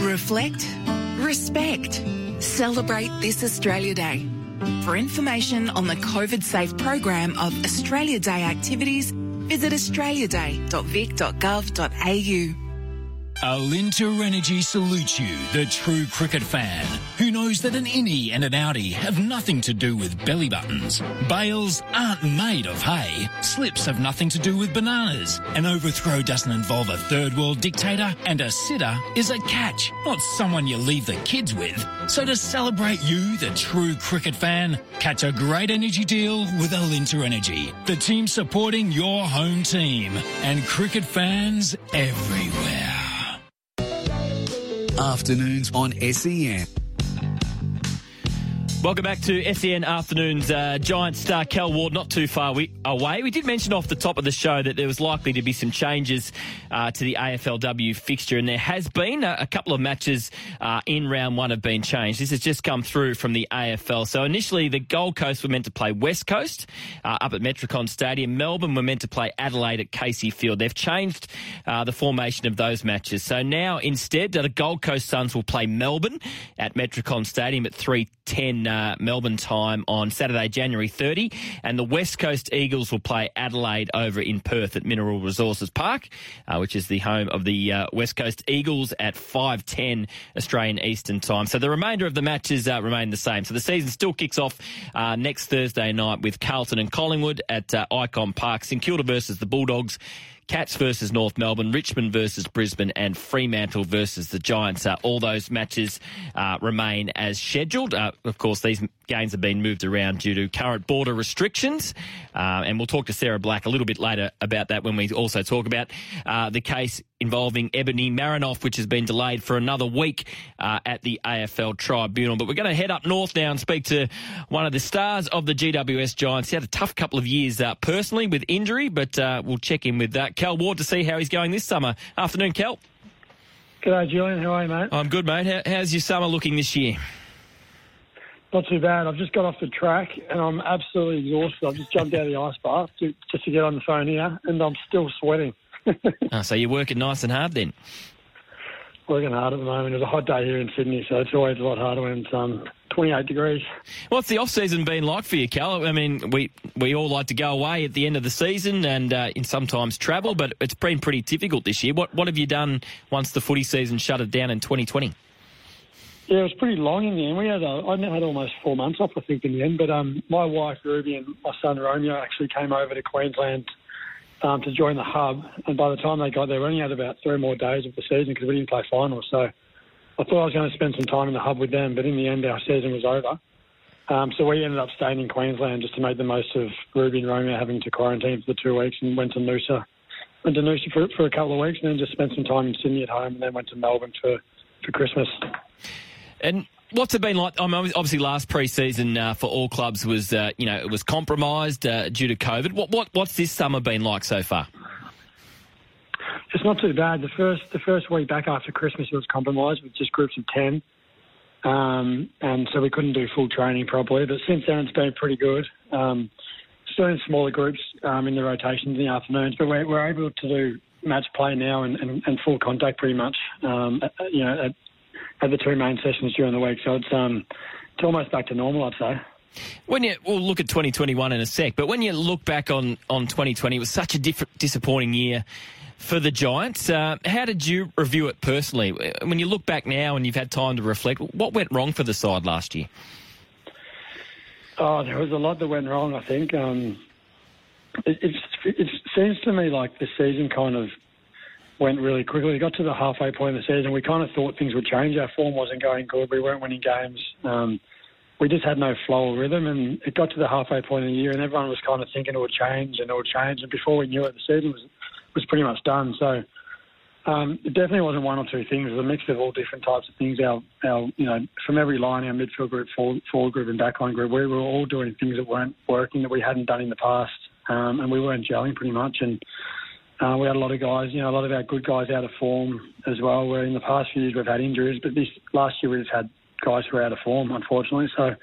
Reflect. Respect. Celebrate this Australia Day. For information on the COVID-safe program of Australia Day activities, visit australiaday.vic.gov.au. Alinta Energy salutes you, the true cricket fan, who knows that an innie and an outie have nothing to do with belly buttons. Bales aren't made of hay. Slips have nothing to do with bananas. An overthrow doesn't involve a third world dictator, and a sitter is a catch, not someone you leave the kids with. So to celebrate you, the true cricket fan, catch a great energy deal with Alinta Energy, the team supporting your home team, and cricket fans everywhere. Afternoons on SEN. Welcome back to SEN Afternoons. Giants star Cal Ward not too far away. We did mention off the top of the show that there was likely to be some changes to the AFLW fixture, and there has been a couple of matches in round one have been changed. This has just come through from the AFL. So initially the Gold Coast were meant to play West Coast up at Metricon Stadium. Melbourne were meant to play Adelaide at Casey Field. They've changed the formation of those matches. So now instead the Gold Coast Suns will play Melbourne at Metricon Stadium at 3:10 Melbourne time on Saturday, January 30, and the West Coast Eagles will play Adelaide over in Perth at Mineral Resources Park, which is the home of the West Coast Eagles at 5:10 Australian Eastern time. So the remainder of the matches remain the same. So the season still kicks off next Thursday night with Carlton and Collingwood at Icon Park, St Kilda versus the Bulldogs, Cats versus North Melbourne, Richmond versus Brisbane, and Fremantle versus the Giants. All those matches remain as scheduled. Of course, these games have been moved around due to current border restrictions. And we'll talk to Sarah Black a little bit later about that when we also talk about the case involving Ebony Marinoff, which has been delayed for another week at the AFL Tribunal. But we're going to head up north now and speak to one of the stars of the GWS Giants. He had a tough couple of years personally with injury, but we'll check in with Cal Ward to see how he's going this summer. Afternoon, Cal. G'day, Julian. How are you, mate? I'm good, mate. How's your summer looking this year? Not too bad. I've just got off the track and I'm absolutely exhausted. I've just jumped out of the ice bath just to get on the phone here, and I'm still sweating. So you're working nice and hard then? Working hard at the moment. It's a hot day here in Sydney, so it's always a lot harder when it's 28 degrees. What's the off-season been like for you, Cal? I mean, we all like to go away at the end of the season and sometimes travel, but it's been pretty difficult this year. What have you done once the footy season shuttered down in 2020? Yeah, it was pretty long in the end. I had almost 4 months off, I think, in the end. But my wife, Ruby, and my son, Romeo, actually came over to Queensland to join the hub. And by the time they got there, we only had about 3 more days of the season because we didn't play finals. So I thought I was going to spend some time in the hub with them, but in the end, our season was over. So we ended up staying in Queensland just to make the most of Ruby and Romeo having to quarantine for the 2 weeks, and went to Noosa for a couple of weeks, and then just spent some time in Sydney at home, and then went to Melbourne for Christmas. And what's it been like? Obviously, last pre-season for all clubs was, it was compromised due to COVID. What's this summer been like so far? It's not too bad. The first week back after Christmas it was compromised with just groups of 10, and so we couldn't do full training properly. But since then it's been pretty good. Still in smaller groups in the rotations in the afternoons, but we're able to do match play now and full contact pretty much. At the 2 main sessions during the week, so it's almost back to normal, I'd say. We'll look at 2021 in a sec, but when you look back on 2020, it was such a disappointing year for the Giants. How did you review it personally? When you look back now and you've had time to reflect, what went wrong for the side last year? Oh, there was a lot that went wrong, I think. It seems to me like the season kind of went really quickly. We got to the halfway point of the season. We kind of thought things would change. Our form wasn't going good. We weren't winning games. We just had no flow or rhythm, and it got to the halfway point of the year, and everyone was kind of thinking it would change. And before we knew it, the season was pretty much done. So it definitely wasn't 1 or 2 things. It was a mix of all different types of things. Our from every line, our midfield group, forward group, and backline group, we were all doing things that weren't working, that we hadn't done in the past, and we weren't gelling pretty much. And we had a lot of guys, a lot of our good guys out of form as well, where in the past few years we've had injuries, but this last year we just had guys who were out of form, unfortunately. So,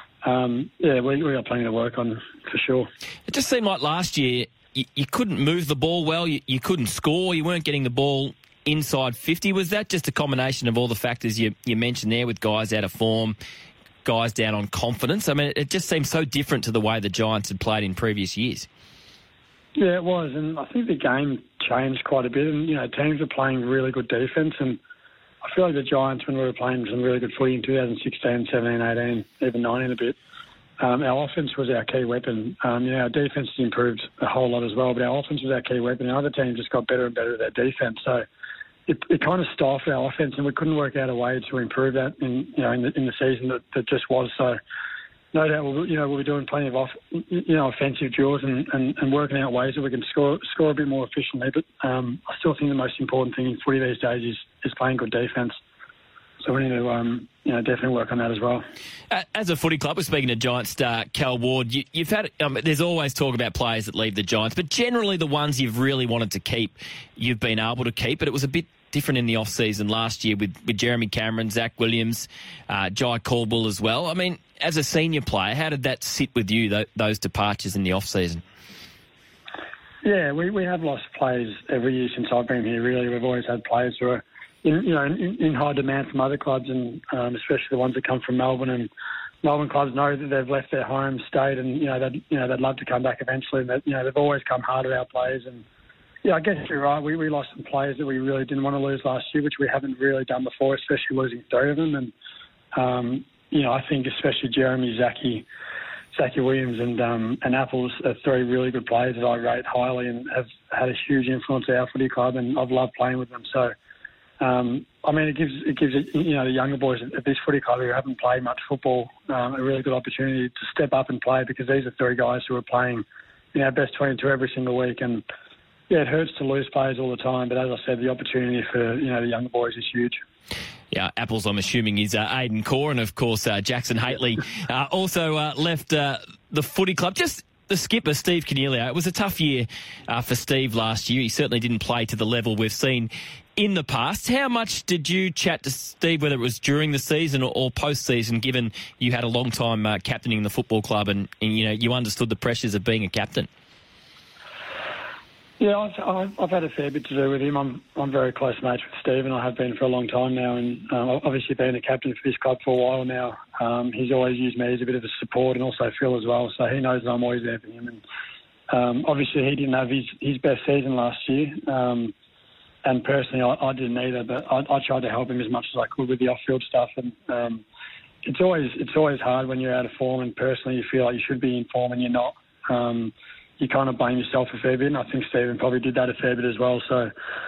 we got plenty to work on for sure. It just seemed like last year you couldn't move the ball well, you couldn't score, you weren't getting the ball inside 50. Was that just a combination of all the factors you mentioned there with guys out of form, guys down on confidence? I mean, it just seems so different to the way the Giants had played in previous years. Yeah, it was, and I think the game changed quite a bit, and, teams were playing really good defence, and I feel like the Giants, when we were playing some really good footy in 2016, 17, 18, even 19 a bit, our offence was our key weapon. Our defence has improved a whole lot as well, but our offence was our key weapon, and other teams just got better and better at their defence. So it kind of stifled our offence, and we couldn't work out a way to improve that in the season that just was. So no doubt we'll be doing plenty of offensive drills and working out ways that we can score a bit more efficiently. But I still think the most important thing in footy these days is playing good defence. So we need to definitely work on that as well. As a footy club, we're speaking to Giants star Cal Ward. You've had there's always talk about players that leave the Giants, but generally the ones you've really wanted to keep, you've been able to keep. But it was a bit different in the off-season last year with Jeremy Cameron, Zach Williams, Jai Caldwell as well. I mean, as a senior player, how did that sit with you, those departures in the off-season? Yeah, we have lost players every year since I've been here, really. We've always had players who are in high demand from other clubs, and especially the ones that come from Melbourne. And Melbourne clubs know that they've left their home state, and they'd love to come back eventually. And they've always come hard at our players. And yeah, I guess you're right. We lost some players that we really didn't want to lose last year, which we haven't really done before, especially losing 3 of them. And I think especially Jeremy, Zachy Williams and Apples are 3 really good players that I rate highly and have had a huge influence on our footy club, and I've loved playing with them. So. It gives the younger boys at this footy club who haven't played much football a really good opportunity to step up and play, because these are 3 guys who are playing our best 22 every single week. And yeah, it hurts to lose players all the time, but as I said, the opportunity for the younger boys is huge. Yeah, Apples, I'm assuming, is Aidan Corr, and of course Jackson Hately also left the footy club. Just the skipper, Steve Coniglio. It was a tough year for Steve last year. He certainly didn't play to the level we've seen in the past. How much did you chat to Steve, whether it was during the season or post-season, given you had a long time captaining the football club and you understood the pressures of being a captain? Yeah, I've had a fair bit to do with him. I'm very close mates with Steve, and I have been for a long time now. And obviously being a captain for this club for a while now, he's always used me as a bit of a support, and also Phil as well. So he knows that I'm always there for him. And obviously he didn't have his best season last year. And personally, I didn't either, but I tried to help him as much as I could with the off-field stuff. And it's always hard when you're out of form, and personally you feel like you should be in form and you're not. You kind of blame yourself a fair bit, and I think Stephen probably did that a fair bit as well. So,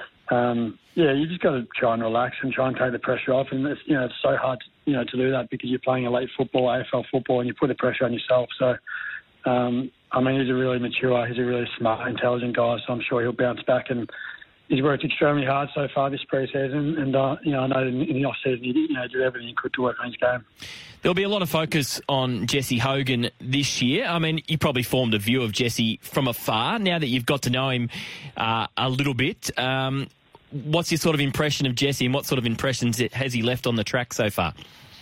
you just got to try and relax and try and take the pressure off. And it's so hard, to do that because you're playing elite football, AFL football, and you put the pressure on yourself. So, he's a really mature, he's a really smart, intelligent guy. So I'm sure he'll bounce back, and he's worked extremely hard so far this pre-season, and I know in the off-season he did everything he could to work on his game. There'll be a lot of focus on Jesse Hogan this year. I mean, you probably formed a view of Jesse from afar. Now that you've got to know him a little bit, what's your sort of impression of Jesse, and what sort of impressions has he left on the track so far?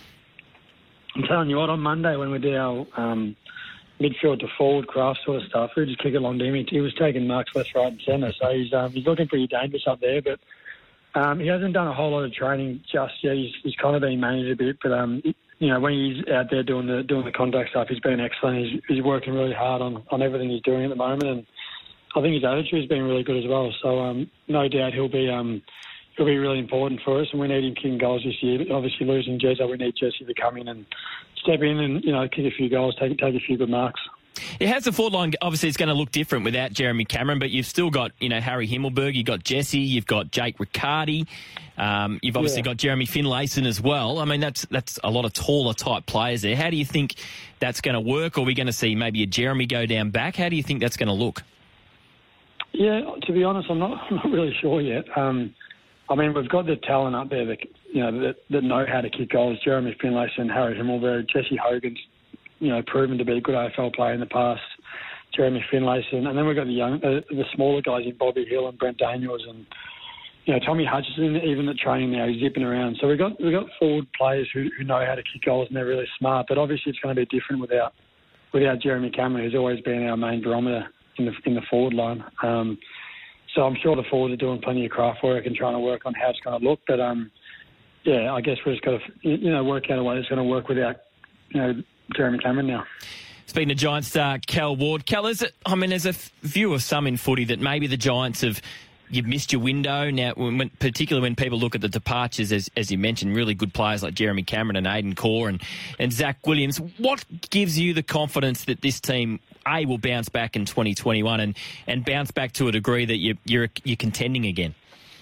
I'm telling you what, on Monday when we did our midfield to forward craft sort of stuff, we just kick it along to him. He was taking marks left, right and centre, so he's looking pretty dangerous up there, but he hasn't done a whole lot of training just yet. He's kind of been managed a bit, but when he's out there doing the contact stuff, he's been excellent. He's working really hard on everything he's doing at the moment, and I think his attitude has been really good as well. So no doubt he'll be really important for us, and we need him kicking goals this year. But obviously losing Jezza, we need Jesse to come in and step in and kick a few goals, take a few good marks. It has the forward line. Obviously, it's going to look different without Jeremy Cameron, but you've still got Harry Himmelberg, you've got Jesse, you've got Jake Riccardi, you've obviously got Jeremy Finlayson as well. I mean, that's a lot of taller type players there. How do you think that's going to work? Or are we going to see maybe a Jeremy go down back? How do you think that's going to look? Yeah, to be honest, I'm not really sure yet. We've got the talent up there that know how to kick goals. Jeremy Finlayson, Harry Himmelberg, Jesse Hogan's proven to be a good AFL player in the past. Jeremy Finlayson, and then we've got the smaller guys in Bobby Hill and Brent Daniels, and Tommy Hutchison, even at training now, he's zipping around. So we've got forward players who know how to kick goals, and they're really smart. But obviously it's going to be different without Jeremy Cameron, who's always been our main barometer in the forward line. So I'm sure the forwards are doing plenty of craft work and trying to work on how it's going to look. But, I guess we've just got to, work out a way that's going to work without, Jeremy Cameron now. Speaking of Giants star Cal Ward, Cal, there's a view of some in footy that maybe the Giants you've missed your window now, particularly when people look at the departures, as you mentioned, really good players like Jeremy Cameron and Aidan Corr and Zach Williams. What gives you the confidence that this team, A, will bounce back in 2021 and bounce back to a degree that you're contending again?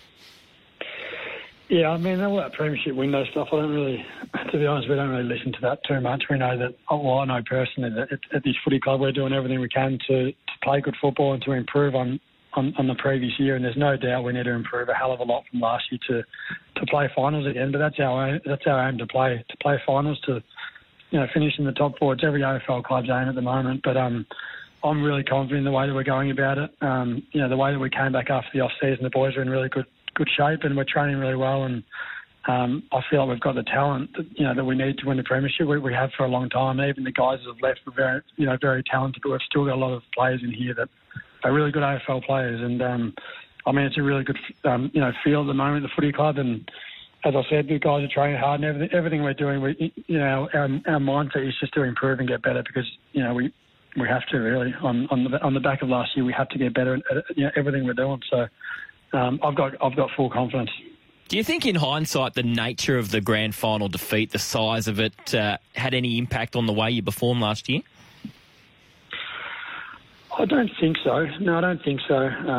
Yeah, I mean, all that premiership window stuff, I don't really, to be honest, we don't really listen to that too much. We know that, I know personally that at this footy club we're doing everything we can to play good football and to improve on the previous year, and there's no doubt we need to improve a hell of a lot from last year to play finals again. But that's our aim to play finals, to finish in the top four. It's every AFL club's aim at the moment. But I'm really confident in the way that we're going about it. The way that we came back after the off season, the boys are in really good shape and we're training really well. And I feel like we've got the talent that we need to win the premiership. We have for a long time. Even the guys that have left were very very talented, but we've still got a lot of players in here that are really good AFL players, and it's a really good feel at the moment at the footy club. And as I said, the guys are training hard, and everything we're doing, our mindset is just to improve and get better, because we have to really on the back of last year we have to get better at everything we're doing. So I've got full confidence. Do you think in hindsight the nature of the grand final defeat, the size of it, had any impact on the way you performed last year? I don't think so. No, I don't think so.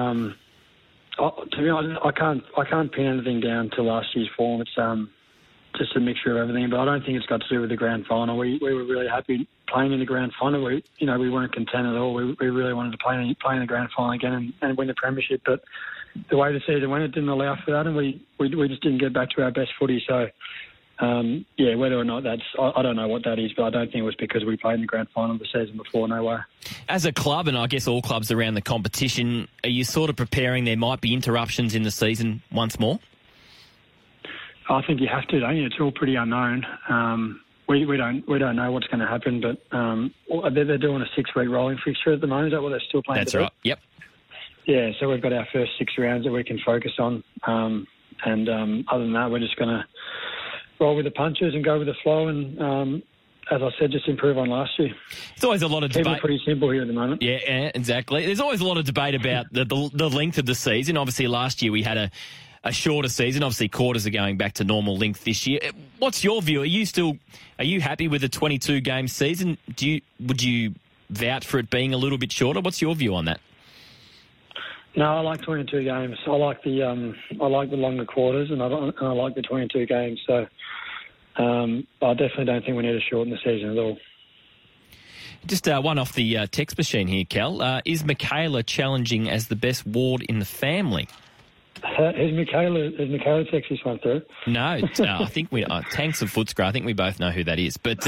To be honest, I can't pin anything down to last year's form. It's just a mixture of everything. But I don't think it's got to do with the grand final. We were really happy playing in the grand final. We weren't content at all. We really wanted to play in the grand final again and win the premiership. But the way the season went, it didn't allow for that, and we just didn't get back to our best footy. So. Whether or not I don't know what that is, but I don't think it was because we played in the grand final the season before, no way. As a club, and I guess all clubs around the competition, are you sort of preparing there might be interruptions in the season once more? I think you have to, don't you? It's all pretty unknown. We don't know what's going to happen, but they're doing a 6-week rolling fixture at the moment. Is that what they're still playing? That's right, yep. Yeah, so we've got our first 6 rounds that we can focus on. Other than that, we're just going to roll with the punches and go with the flow, and as I said, just improve on last year. There's always a lot of debate. It's pretty simple here at the moment. Yeah, exactly. There's always a lot of debate about the length of the season. Obviously, last year we had a shorter season. Obviously, quarters are going back to normal length this year. What's your view? Are you happy with the 22-game season? Would you vouch for it being a little bit shorter? What's your view on that? No, I like 22 games. I like the longer quarters, and I like the 22 games. So I definitely don't think we need to shorten the season at all. Just one off the text machine here, Cal. Is Michaela challenging as the best ward in the family? Has Michaela texted this one through? No, I think Tanks of Footscray. I think we both know who that is. But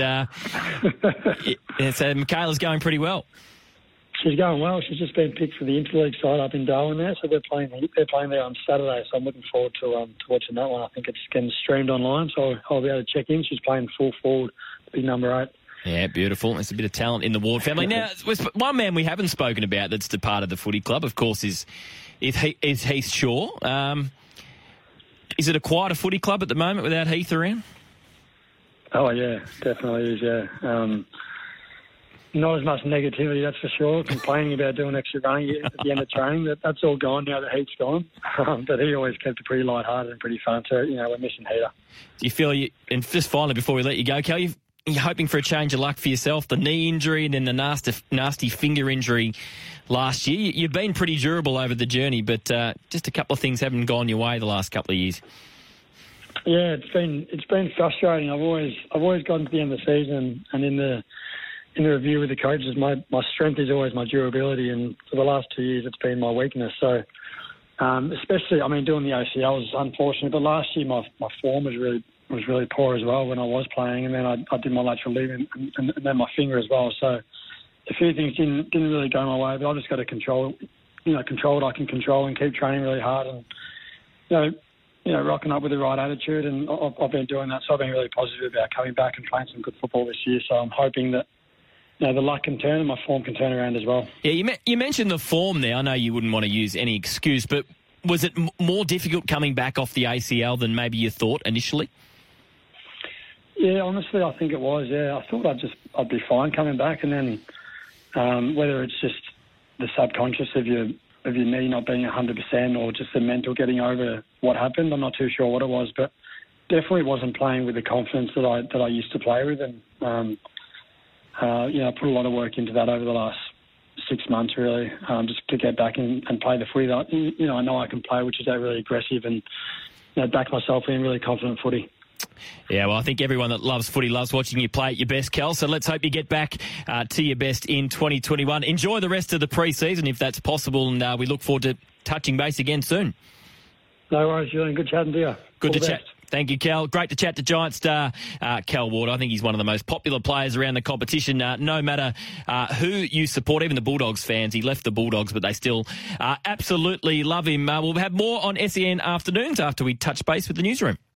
so Michaela's going pretty well. She's going well. She's just been picked for the Interleague side up in Darwin there, so they're playing there on Saturday. So I'm looking forward to watching that one. I think it's getting streamed online, so I'll be able to check in. She's playing full forward, big number 8. Yeah, beautiful. There's a bit of talent in the Ward family. Now, one man we haven't spoken about that's departed the footy club, of course, is Heath Shaw. Is it a quieter footy club at the moment without Heath around? Oh, yeah, definitely is, yeah. Not as much negativity, that's for sure. Complaining about doing extra running at the end of training, that's all gone now that Heath's gone. But he always kept it pretty lighthearted and pretty fun. So, we're missing Heater. Do you feel and just finally, before we let you go, Cal, you're hoping for a change of luck for yourself? The knee injury and then the nasty finger injury last year. You've been pretty durable over the journey, but just a couple of things haven't gone your way the last couple of years. Yeah, it's been frustrating. I've always gotten to the end of the season, and in the review with the coaches, my strength is always my durability, and for the last 2 years it's been my weakness. So, especially, doing the ACL was unfortunate, but last year my form was really poor as well when I was playing, and then I did my lateral leg and then my finger as well. So, a few things didn't really go my way, but I've just got to control what I can control and keep training really hard and rocking up with the right attitude, and I've been doing that. So I've been really positive about coming back and playing some good football this year. So I'm hoping that the luck can turn and my form can turn around as well. Yeah, you mentioned the form there. I know you wouldn't want to use any excuse, but was it more difficult coming back off the ACL than maybe you thought initially? Yeah, honestly, I think it was. Yeah, I thought I'd be fine coming back, and then whether it's just the subconscious of your knee not being 100% or just the mental getting over what happened, I'm not too sure what it was, but definitely wasn't playing with the confidence that I used to play with, and I put a lot of work into that over the last 6 months, really, just to get back and play the footy that I know I can play, which is that really aggressive and back myself in really confident footy. Yeah, well, I think everyone that loves footy loves watching you play at your best, Kel. So let's hope you get back to your best in 2021. Enjoy the rest of the pre-season if that's possible, and we look forward to touching base again soon. No worries, Julian. Good chatting to you. Good to chat. Thank you, Kel. Great to chat to Giant star Kel Ward. I think he's one of the most popular players around the competition, no matter who you support, even the Bulldogs fans. He left the Bulldogs, but they still absolutely love him. We'll have more on SEN Afternoons after we touch base with the newsroom.